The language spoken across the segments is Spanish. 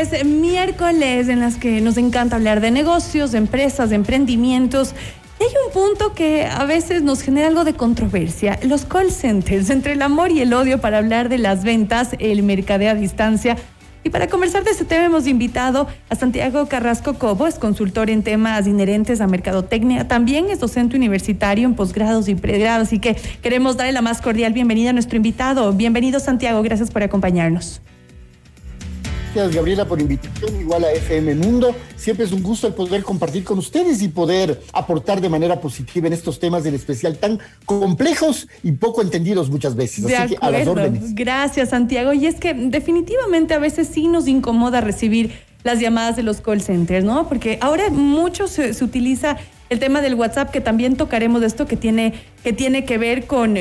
es miércoles en las que nos encanta hablar de negocios, de empresas, de emprendimientos. Y hay un punto que a veces nos genera algo de controversia. Los call centers, entre el amor y el odio para hablar de las ventas, el mercadeo a distancia. Y para conversar de este tema hemos invitado a Santiago Carrasco Cobo, es consultor en temas inherentes a mercadotecnia, también es docente universitario en posgrados y pregrados, así que queremos darle la más cordial bienvenida a nuestro invitado. Bienvenido, Santiago, gracias por acompañarnos. Gracias, Gabriela, por invitación, igual a FM Mundo. Siempre es un gusto el poder compartir con ustedes y poder aportar de manera positiva en estos temas del especial tan complejos y poco entendidos muchas veces. Así que a las órdenes. Gracias, Santiago. Y es que definitivamente a veces sí nos incomoda recibir las llamadas de los call centers, ¿no? Porque ahora mucho se utiliza el tema del WhatsApp, que también tocaremos de esto que tiene que ver con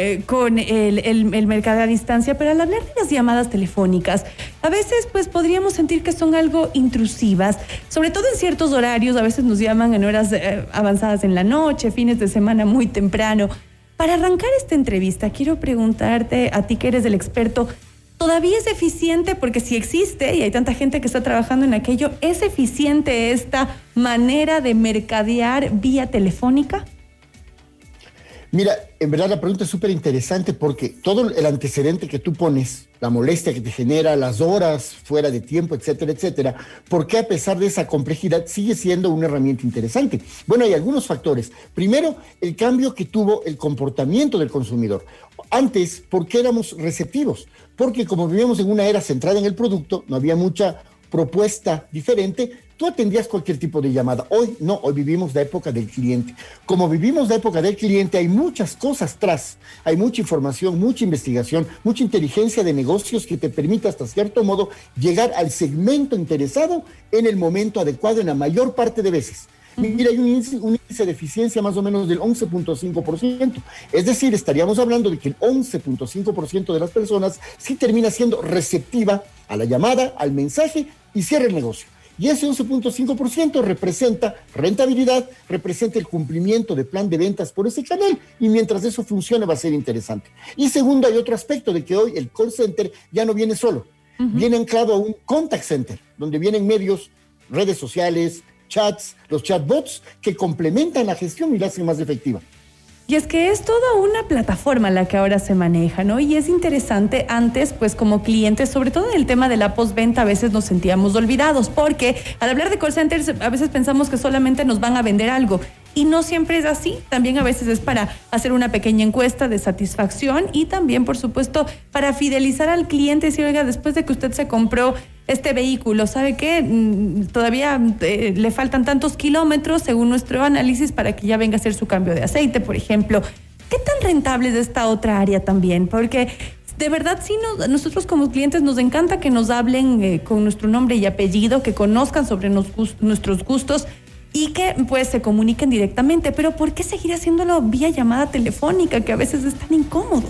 el mercado a distancia, pero al hablar de las llamadas telefónicas, a veces pues podríamos sentir que son algo intrusivas, sobre todo en ciertos horarios. A veces nos llaman en horas avanzadas en la noche, fines de semana muy temprano. Para arrancar esta entrevista, quiero preguntarte, a ti que eres el experto, ¿todavía es eficiente? Porque si existe y hay tanta gente que está trabajando en aquello, ¿es eficiente esta manera de mercadear vía telefónica? Mira, en verdad la pregunta es súper interesante porque todo el antecedente que tú pones, la molestia que te genera, las horas fuera de tiempo, etcétera, etcétera, ¿por qué a pesar de esa complejidad sigue siendo una herramienta interesante? Bueno, hay algunos factores. Primero, el cambio que tuvo el comportamiento del consumidor. Antes, ¿por qué éramos receptivos? Porque como vivíamos en una era centrada en el producto, no había mucha propuesta diferente, tú atendías cualquier tipo de llamada. Hoy no, hoy vivimos la época del cliente. Como vivimos la época del cliente, hay muchas cosas tras, hay mucha información, mucha investigación, mucha inteligencia de negocios que te permite hasta cierto modo llegar al segmento interesado en el momento adecuado en la mayor parte de veces. Mira, hay un índice de eficiencia más o menos del 11.5%. Es decir, estaríamos hablando de que el 11.5% de las personas sí termina siendo receptiva a la llamada, al mensaje y cierra el negocio. Y ese 11.5% representa rentabilidad, representa el cumplimiento de plan de ventas por ese canal, y mientras eso funcione va a ser interesante. Y segundo, hay otro aspecto de que hoy el call center ya no viene solo, viene anclado a un contact center, donde vienen medios, redes sociales, chats, los chatbots que complementan la gestión y la hacen más efectiva. Y es que es toda una plataforma la que ahora se maneja, ¿no? Y es interesante, antes, pues como clientes, sobre todo en el tema de la postventa, a veces nos sentíamos olvidados, porque al hablar de call centers, a veces pensamos que solamente nos van a vender algo. Y no siempre es así. También a veces es para hacer una pequeña encuesta de satisfacción y también, por supuesto, para fidelizar al cliente. Si, oiga, después de que usted se compró este vehículo, ¿sabe qué? Todavía le faltan tantos kilómetros según nuestro análisis para que ya venga a hacer su cambio de aceite, por ejemplo. ¿Qué tan rentable es esta otra área también? Porque de verdad sí, nosotros como clientes nos encanta que nos hablen con nuestro nombre y apellido, que conozcan sobre nuestros gustos y que pues se comuniquen directamente. Pero ¿por qué seguir haciéndolo vía llamada telefónica, que a veces es tan incómodo?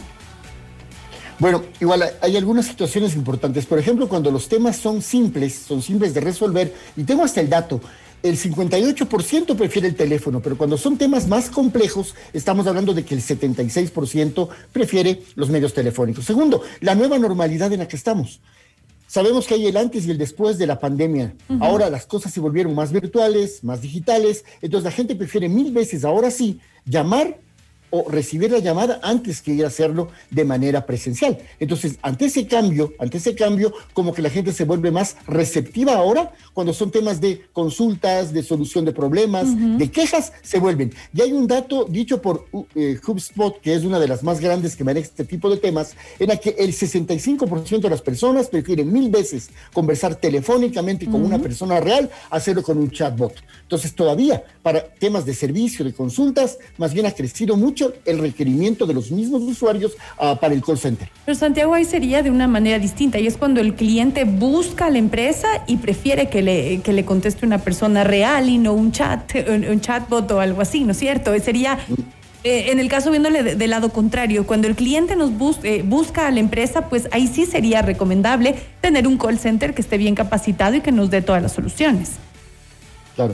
Bueno, igual hay algunas situaciones importantes. Por ejemplo, cuando los temas son simples de resolver, y tengo hasta el dato, el 58% prefiere el teléfono, pero cuando son temas más complejos, estamos hablando de que el 76% prefiere los medios telefónicos. Segundo, la nueva normalidad en la que estamos. Sabemos que hay el antes y el después de la pandemia. Ahora las cosas se volvieron más virtuales, más digitales, entonces la gente prefiere 1000 veces, ahora sí, llamar o recibir la llamada antes que ir a hacerlo de manera presencial. Entonces, ante ese cambio, como que la gente se vuelve más receptiva ahora, cuando son temas de consultas, de solución de problemas, de quejas, se vuelven. Y hay un dato dicho por HubSpot, que es una de las más grandes que maneja este tipo de temas, en la que el 65% de las personas prefieren 1000 veces conversar telefónicamente con una persona real, hacerlo con un chatbot. Entonces, todavía, para temas de servicio, de consultas, más bien ha crecido mucho el requerimiento de los mismos usuarios para el call center. Pero Santiago, ahí sería de una manera distinta, y es cuando el cliente busca a la empresa y prefiere que le conteste una persona real y no un chatbot o algo así, ¿no es cierto? Sería en el caso viéndole del lado contrario, cuando el cliente nos busca a la empresa, pues ahí sí sería recomendable tener un call center que esté bien capacitado y que nos dé todas las soluciones. Claro.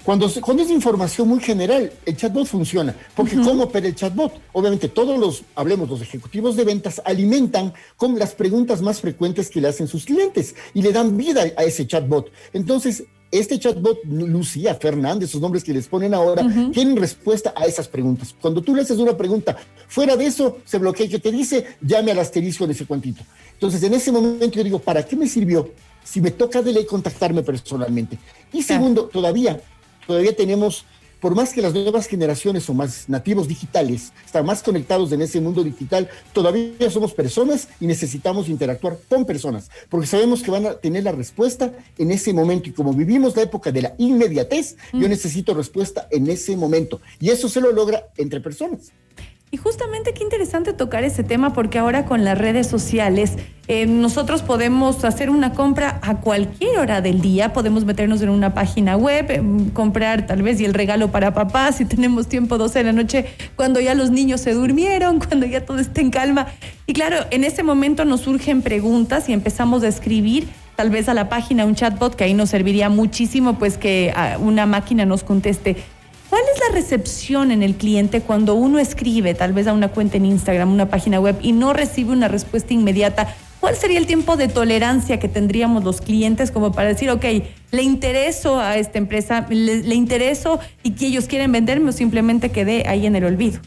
Cuando es información muy general, el chatbot funciona. Porque ¿cómo opera el chatbot? Obviamente los ejecutivos de ventas alimentan con las preguntas más frecuentes que le hacen sus clientes y le dan vida a ese chatbot. Entonces, este chatbot, Lucía, Fernández, esos nombres que les ponen ahora, tienen respuesta a esas preguntas. Cuando tú le haces una pregunta, fuera de eso, se bloquea y que te dice, llame al asterisco en ese cuantito. Entonces, en ese momento yo digo, ¿para qué me sirvió si me toca de ley contactarme personalmente? Y segundo, todavía tenemos, por más que las nuevas generaciones son más nativos digitales, están más conectados en ese mundo digital, todavía somos personas y necesitamos interactuar con personas, porque sabemos que van a tener la respuesta en ese momento. Y como vivimos la época de la inmediatez, yo necesito respuesta en ese momento. Y eso se lo logra entre personas. Y justamente qué interesante tocar ese tema, porque ahora con las redes sociales nosotros podemos hacer una compra a cualquier hora del día, podemos meternos en una página web, comprar tal vez y el regalo para papá si tenemos tiempo, 12 de la noche, cuando ya los niños se durmieron, cuando ya todo esté en calma. Y claro, en ese momento nos surgen preguntas y empezamos a escribir tal vez a la página un chatbot, que ahí nos serviría muchísimo pues que una máquina nos conteste. ¿Cuál es la recepción en el cliente cuando uno escribe tal vez a una cuenta en Instagram, una página web y no recibe una respuesta inmediata? ¿Cuál sería el tiempo de tolerancia que tendríamos los clientes como para decir, ok, le intereso a esta empresa, le intereso y que ellos quieren venderme o simplemente quedé ahí en el olvido?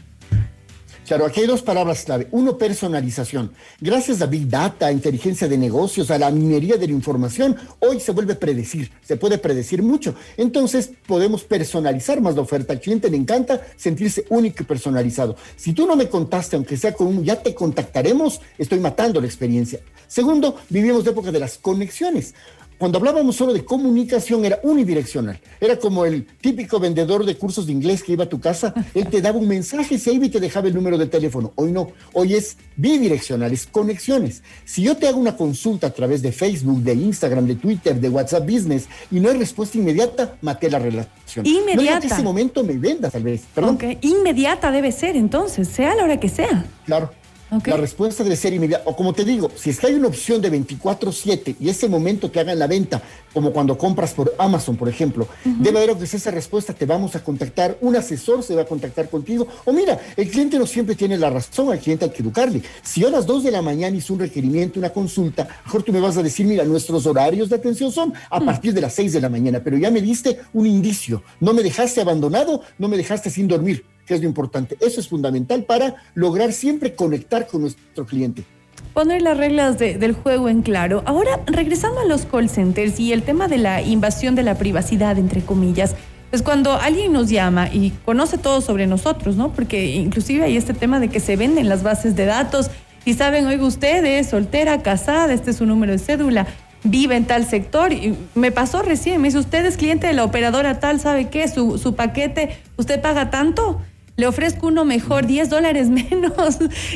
Claro, aquí hay dos palabras clave. Uno, personalización. Gracias a Big Data, a inteligencia de negocios, a la minería de la información, hoy se vuelve predecir, se puede predecir mucho. Entonces, podemos personalizar más la oferta. Al cliente le encanta sentirse único y personalizado. Si tú no me contaste, aunque sea con un ya te contactaremos, estoy matando la experiencia. Segundo, vivimos la época de las conexiones. Cuando hablábamos solo de comunicación era unidireccional, era como el típico vendedor de cursos de inglés que iba a tu casa, él te daba un mensaje, se iba y te dejaba el número de teléfono. Hoy no, hoy es bidireccional, es conexiones. Si yo te hago una consulta a través de Facebook, de Instagram, de Twitter, de WhatsApp Business y no hay respuesta inmediata, maté la relación. Inmediata. No en ese momento me vendas tal vez, perdón. Okay. Inmediata debe ser entonces, sea la hora que sea. Claro. Okay. La respuesta debe ser inmediata. O como te digo, si es que hay una opción de 24/7 y ese momento que hagan la venta, como cuando compras por Amazon, por ejemplo, debe haber que esa respuesta, te vamos a contactar, un asesor se va a contactar contigo. O mira, el cliente no siempre tiene la razón, al cliente hay que educarle. Si yo a las 2 de la mañana hice un requerimiento, una consulta, mejor tú me vas a decir, mira, nuestros horarios de atención son a partir de las 6 de la mañana, pero ya me diste un indicio, no me dejaste abandonado, no me dejaste sin dormir, que es lo importante. Eso es fundamental para lograr siempre conectar con nuestro cliente. Poner las reglas del juego en claro. Ahora, regresando a los call centers y el tema de la invasión de la privacidad, entre comillas, pues cuando alguien nos llama y conoce todo sobre nosotros, ¿no? Porque inclusive hay este tema de que se venden las bases de datos y saben, oiga, usted es soltera, casada, este es su número de cédula, vive en tal sector. Y me pasó recién, me dice, usted es cliente de la operadora tal, ¿sabe qué? Su paquete, ¿usted paga tanto? Le ofrezco uno mejor, $10 menos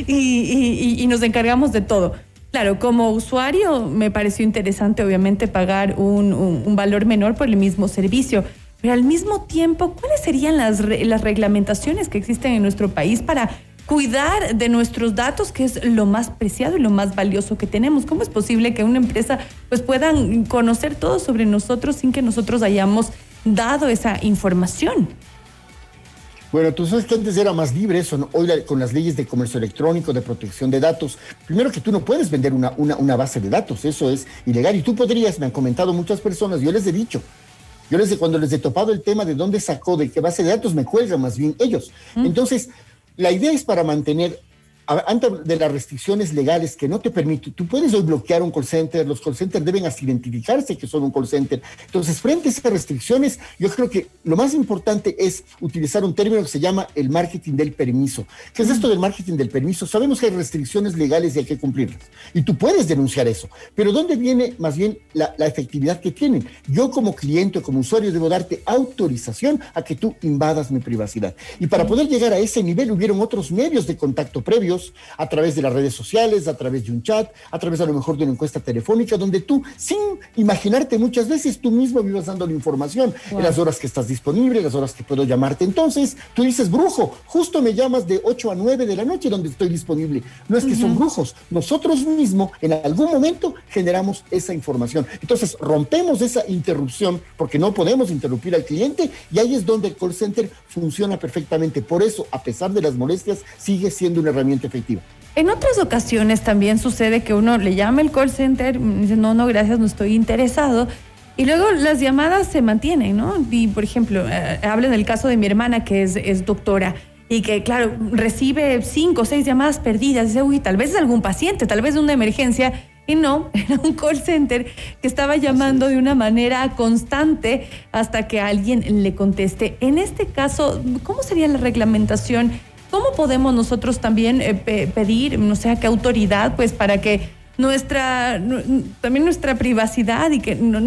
y nos encargamos de todo. Claro, como usuario me pareció interesante obviamente pagar un valor menor por el mismo servicio, pero al mismo tiempo, ¿cuáles serían las reglamentaciones que existen en nuestro país para cuidar de nuestros datos, que es lo más preciado y lo más valioso que tenemos? ¿Cómo es posible que una empresa pues puedan conocer todo sobre nosotros sin que nosotros hayamos dado esa información? Bueno, tú sabes que antes era más libre eso, ¿no? Hoy con las leyes de comercio electrónico, de protección de datos, primero que tú no puedes vender una base de datos, eso es ilegal. Y tú podrías, me han comentado muchas personas, yo les he dicho, cuando les he topado el tema de dónde sacó, de qué base de datos, me cuelgan más bien ellos. Entonces, la idea es para mantener, antes de las restricciones legales que no te permiten, tú puedes hoy bloquear un call center, los call centers deben hasta identificarse que son un call center. Entonces, frente a esas restricciones, yo creo que lo más importante es utilizar un término que se llama el marketing del permiso. ¿Qué es esto del marketing del permiso? Sabemos que hay restricciones legales y hay que cumplirlas. Y tú puedes denunciar eso. Pero ¿dónde viene más bien la efectividad que tienen? Yo como cliente o como usuario debo darte autorización a que tú invadas mi privacidad. Y para poder llegar a ese nivel hubieron otros medios de contacto previos ellos, a través de las redes sociales, a través de un chat, a través a lo mejor de una encuesta telefónica, donde tú, sin imaginarte muchas veces, tú mismo vivas dando la información, en las horas que estás disponible, en las horas que puedo llamarte. Entonces, tú dices, brujo, justo me llamas de 8 a 9 de la noche donde estoy disponible. No es que son brujos, nosotros mismos en algún momento generamos esa información. Entonces, rompemos esa interrupción, porque no podemos interrumpir al cliente, y ahí es donde el call center funciona perfectamente. Por eso, a pesar de las molestias, sigue siendo una herramienta efectiva. En otras ocasiones también sucede que uno le llama al call center, dice, no, gracias, no estoy interesado, y luego las llamadas se mantienen, ¿no? Y, por ejemplo, hablo del caso de mi hermana, que es doctora, y que, claro, recibe 5 o 6 llamadas perdidas. Dice, uy, tal vez es algún paciente, tal vez es una emergencia. Y no, era un call center que estaba llamando de una manera constante hasta que alguien le conteste. En este caso, ¿cómo sería la reglamentación? ¿Cómo podemos nosotros también pedir, no sé a qué autoridad, pues para que también nuestra privacidad y que no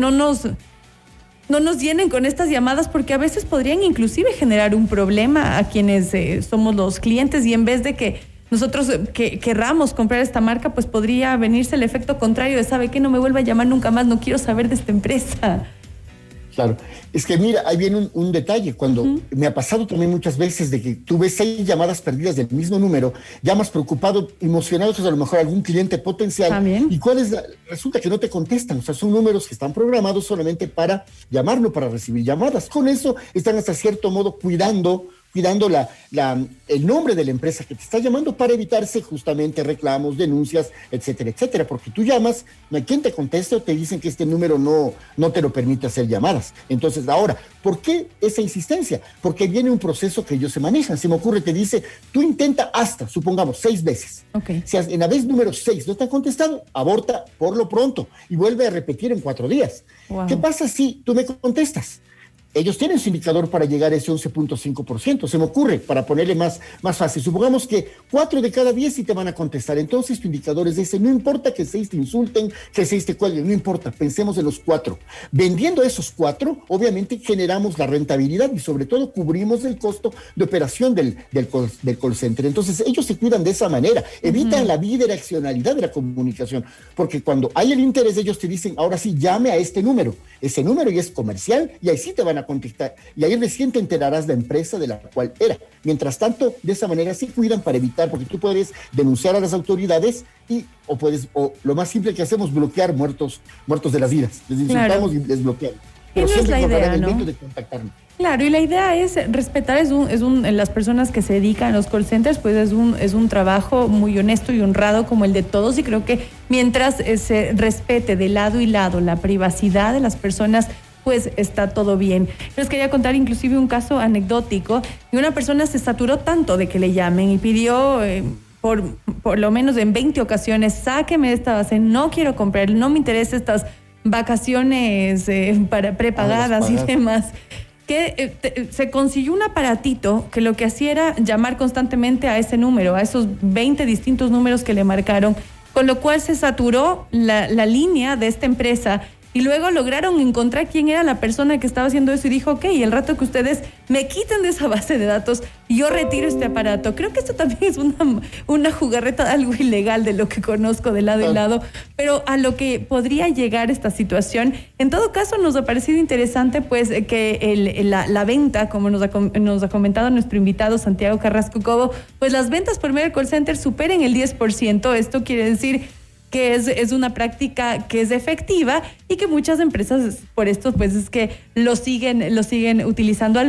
nos llenen con estas llamadas, porque a veces podrían inclusive generar un problema a quienes somos los clientes, y en vez de que nosotros querramos comprar esta marca, pues podría venirse el efecto contrario de, ¿sabe qué? No me vuelva a llamar nunca más, no quiero saber de esta empresa. Claro, es que mira, ahí viene un detalle. Cuando me ha pasado también muchas veces de que tú ves 6 llamadas perdidas del mismo número, llamas preocupado, emocionado, pues a lo mejor algún cliente potencial. ¿También? ¿Y cuál es resulta que no te contestan? O sea, son números que están programados solamente para llamar, no para recibir llamadas. Con eso están hasta cierto modo cuidando el nombre de la empresa que te está llamando, para evitarse justamente reclamos, denuncias, etcétera, etcétera. Porque tú llamas, no hay quien te conteste, o te dicen que este número no te lo permite hacer llamadas. Entonces, ahora, ¿por qué esa insistencia? Porque viene un proceso que ellos se manejan. Se me ocurre, te dice, tú intenta hasta, supongamos, 6 veces. Okay. Si en la vez número 6 no te han contestado, aborta por lo pronto y vuelve a repetir en 4 días. Wow. ¿Qué pasa si tú me contestas? Ellos tienen su indicador para llegar a ese 11.5%. Se me ocurre, para ponerle más fácil, supongamos que 4 de cada 10 sí te van a contestar. Entonces tu indicador es ese. No importa que 6 te insulten, que 6 te cuelguen, no importa. Pensemos en los 4. Vendiendo esos 4, obviamente generamos la rentabilidad y sobre todo cubrimos el costo de operación del call center. Entonces ellos se cuidan de esa manera. Evitan la bidireccionalidad de la comunicación. Porque cuando hay el interés, ellos te dicen, ahora sí, llame a este número. Ese número ya es comercial y ahí sí te van a contactar, y ahí recién te enterarás la empresa de la cual era. Mientras tanto, de esa manera sí cuidan para evitar, porque tú puedes denunciar a las autoridades o lo más simple que hacemos, bloquear muertos de las vidas. Les insultamos y les bloqueamos. Pero no siempre es la idea, el ¿no? método de contactarnos. Claro, y la idea es respetar, las personas que se dedican a los call centers, pues es un trabajo muy honesto y honrado como el de todos, y creo que mientras se respete de lado y lado la privacidad de las personas, pues está todo bien. Les quería contar inclusive un caso anecdótico, y una persona se saturó tanto de que le llamen y pidió por lo menos en 20 ocasiones, sáqueme de esta base, no quiero comprar, no me interesa estas vacaciones prepagadas y demás. Que se consiguió un aparatito que lo que hacía era llamar constantemente a ese número, a esos 20 distintos números que le marcaron, con lo cual se saturó la línea de esta empresa. Y luego lograron encontrar quién era la persona que estaba haciendo eso, y dijo, ok, el rato que ustedes me quiten de esa base de datos, yo retiro este aparato. Creo que esto también es una jugarreta, algo ilegal de lo que conozco de lado y lado, pero a lo que podría llegar esta situación. En todo caso, nos ha parecido interesante pues que la venta, como nos ha comentado nuestro invitado Santiago Carrasco Cobo, pues las ventas por medio del call center superen el 10%. Esto quiere decir que es una práctica que es efectiva y que muchas empresas por esto pues es que lo siguen utilizando.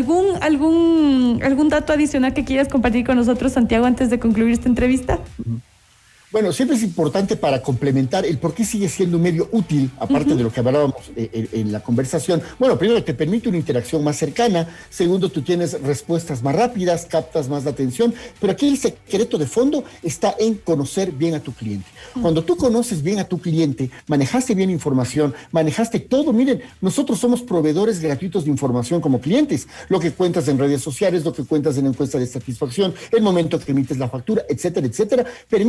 ¿Algún dato adicional que quieras compartir con nosotros, Santiago, antes de concluir esta entrevista? Bueno, siempre es importante para complementar el por qué sigue siendo un medio útil, aparte de lo que hablábamos en la conversación. Bueno, primero, te permite una interacción más cercana. Segundo, tú tienes respuestas más rápidas, captas más la atención. Pero aquí el secreto de fondo está en conocer bien a tu cliente. Cuando tú conoces bien a tu cliente, manejaste bien información, manejaste todo. Miren, nosotros somos proveedores gratuitos de información como clientes. Lo que cuentas en redes sociales, lo que cuentas en encuesta de satisfacción, el momento que emites la factura, etcétera, etcétera, permite hasta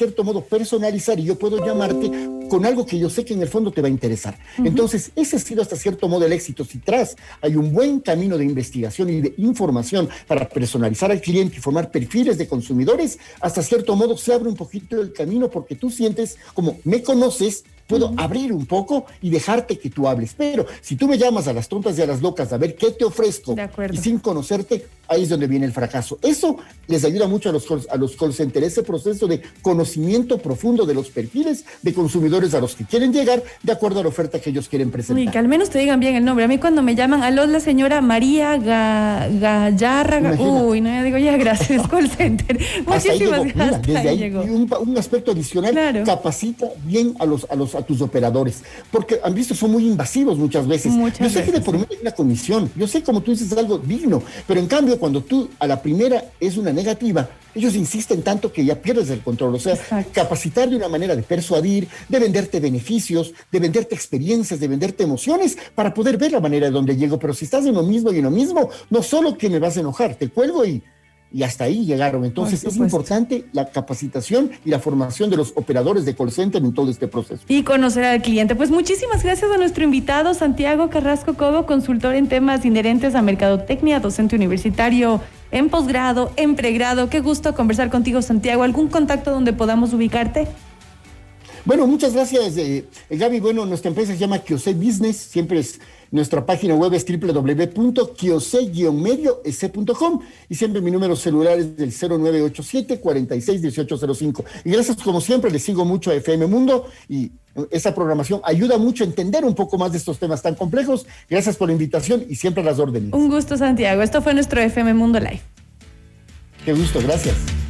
cierto modo personalizar y yo puedo llamarte con algo que yo sé que en el fondo te va a interesar. Entonces, ese ha sido hasta cierto modo el éxito. Si tras hay un buen camino de investigación y de información para personalizar al cliente y formar perfiles de consumidores, hasta cierto modo se abre un poquito el camino porque tú sientes como me conoces, puedo abrir un poco y dejarte que tú hables. Pero si tú me llamas a las tontas y a las locas a ver qué te ofrezco y sin conocerte, ahí es donde viene el fracaso. Eso les ayuda mucho a los call centers, ese proceso de conocimiento profundo de los perfiles de consumidores a los que quieren llegar de acuerdo a la oferta que ellos quieren presentar. Y que al menos te digan bien el nombre. A mí cuando me llaman, aló, la señora María Gallarra, uy, no, yo digo ya, gracias, call center. Muchísimas gracias. Mira, desde ahí llegó. Y un aspecto adicional, capacita bien a tus operadores, porque han visto, son muy invasivos muchas veces. Yo sé que de por medio hay una comisión, yo sé, como tú dices, algo digno, pero en cambio cuando tú a la primera es una negativa, ellos insisten tanto que ya pierdes el control. O sea, capacitar de una manera de persuadir, de venderte beneficios, de venderte experiencias, de venderte emociones, para poder ver la manera de donde llego. Pero si estás en lo mismo y en lo mismo, no solo que me vas a enojar, te cuelgo y hasta ahí llegaron. Entonces es importante la capacitación y la formación de los operadores de call center en todo este proceso. Y conocer al cliente. Pues muchísimas gracias a nuestro invitado, Santiago Carrasco Cobo, consultor en temas inherentes a mercadotecnia, docente universitario en posgrado, en pregrado. Qué gusto conversar contigo, Santiago. ¿Algún contacto donde podamos ubicarte? Bueno, muchas gracias, Gaby. Bueno, nuestra empresa se llama Kiosé Business, siempre es, nuestra página web es www.kiosé-medioec.com y siempre mi número celular es del 0987-461805. Y gracias, como siempre, les sigo mucho a FM Mundo y esa programación ayuda mucho a entender un poco más de estos temas tan complejos. Gracias por la invitación y siempre a las órdenes. Un gusto, Santiago. Esto fue nuestro FM Mundo Live. Qué gusto, gracias.